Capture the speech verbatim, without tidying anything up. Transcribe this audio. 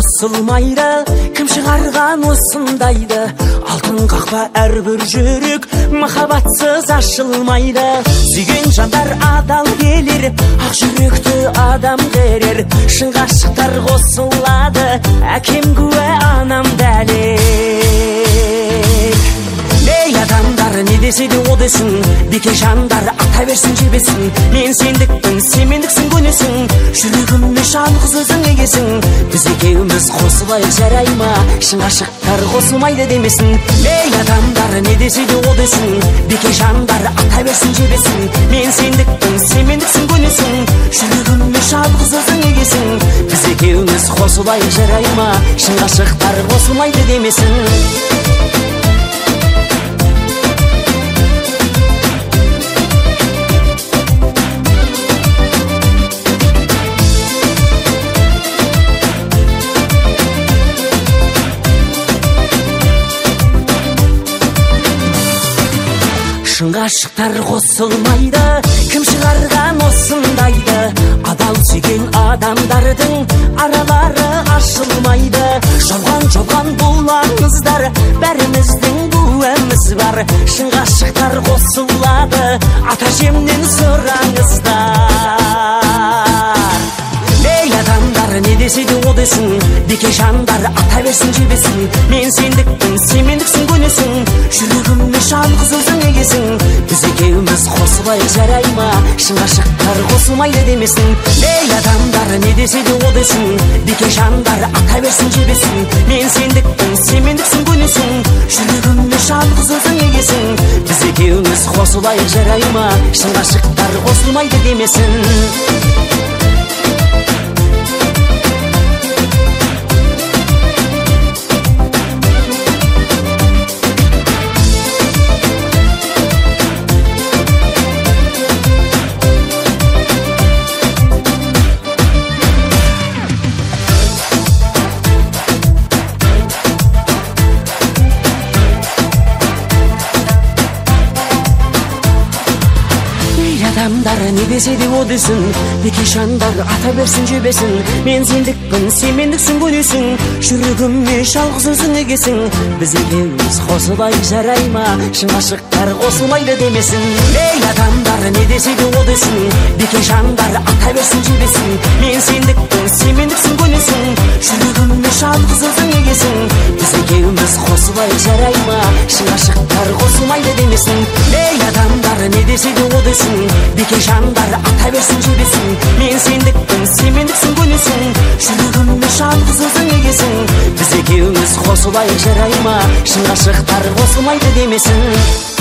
қосылмайды, кім шығарған осындайды? Алтын қақпа әрбір жүрек, махаббатсыз ашылмайды. Сүйген жандар адал келер, ақ жүректі адам қерер. Шын ғашықтар қосылады, әкем куә, анам дәлел. Ей адамдар, не десе де о десін, беке жандар ата берсін жебесін. Мен сендікпін, сен мендіксің, көнесің, жүрегімде жалғыз өзің егесің. Біз екеуміз қосылайық, жарай ма? Шын ғашықтар қосылмайды демесін. Ей адамдар, не десе де о десін, беке жандар ата берсін жебесін. Мен сендікпін, сен мендіксің, көнесің, жүрегімде жалғыз өзің егесің. Біз екеуміз қосылайық, жарай ма? Шын ғашықтар қосылмайды демесін. Шын ғашықтар қосылмайды, кім шығарған осындайды? Адал сүйген адамдардың аралары ашылмайды. Жолған жолған бұл аңыздар, бәріміздің куәміз бар. Шын ғашықтар қосылады, ата жемнен сұраңыздар. Ей адамдар, не десе де о десін, беке жандар ата берсін жебесін. Мен сендікпін, сен мендіксің, көнесің, жүрегімде жалғыз өзің егесің. Біз екеуміз қосылайық, жарай ма? Шын ғашықтар қосылмайды демесін. Ей адамдар, не десе де о десін, беке жандар ата берсін жебесін. Мен сендікпін, сен мендіксің, көнесің, жүрегімде жалғыз өзің егесің. Біз екеуміз қосылайық, жарай ма? Шын ғашықтар қосылмайды демесін. Адамдар, не десе де о десін, беке жандар ата берсін жебесін. Мен сендікпін, сен мендіксің, көнесің, жүрегіме жалғыз өзің егесің. Біз екеуміз қосылайық, жарай ма? Шын ғашықтар қосылмайды демесін. Ей адамдар, не десе де о десін, беке жандар ата берсін жебесін. Мен сендікпін, сен мендіксің, көнесің, жүрегіме жалғыз өзің егесің. Біз екеуміз қосылайық, жарай ма? Шын ғашықтар қосылмайды демесін. Ей адамдар, не десе де о десін, беке жандар ата берсін жебесін. Мен сендікпін, сен мендіксің, көнесің, жүрегімде жалғыз өзің егесің. Біз екеуміз қосылайық, жарай ма? Шын ғашықтар қосылмайды демесін.